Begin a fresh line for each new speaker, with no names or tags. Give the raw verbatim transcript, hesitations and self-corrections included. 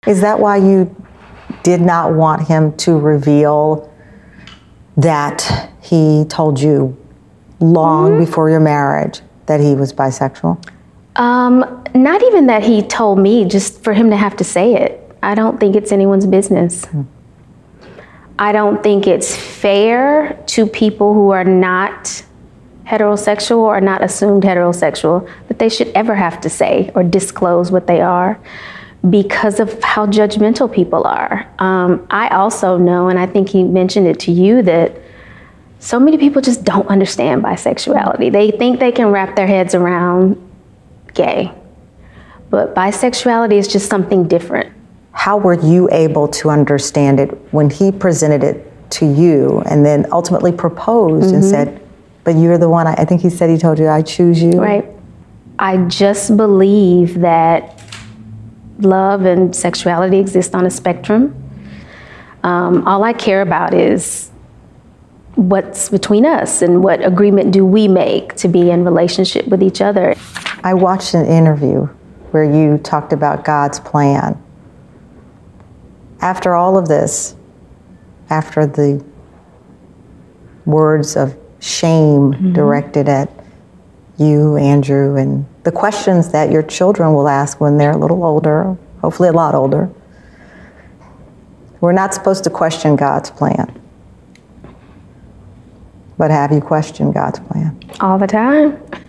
Is that why you did not want him to reveal that he told you long mm-hmm. before your marriage that he was bisexual?
Um, not even that he told me, just for him to have to say it. I don't think it's anyone's business. Mm. I don't think it's fair to people who are not heterosexual or not assumed heterosexual that they should ever have to say or disclose what they are because of how judgmental people are. Um, I also know, and I think he mentioned it to you, that so many people just don't understand bisexuality. They think they can wrap their heads around gay, but bisexuality is just something different.
How were you able to understand it when he presented it to you and then ultimately proposed mm-hmm. and said, but you're the one, I, I think he said he told you, I choose you?
Right. I just believe that love and sexuality exist on a spectrum. Um, all I care about is what's between us and what agreement do we make to be in relationship with each other.
I watched an interview where you talked about God's plan. After all of this, after the words of shame mm-hmm. directed at you, Andrew, and the questions that your children will ask when they're a little older, hopefully a lot older, we're not supposed to question God's plan. But have you questioned God's plan?
All the time.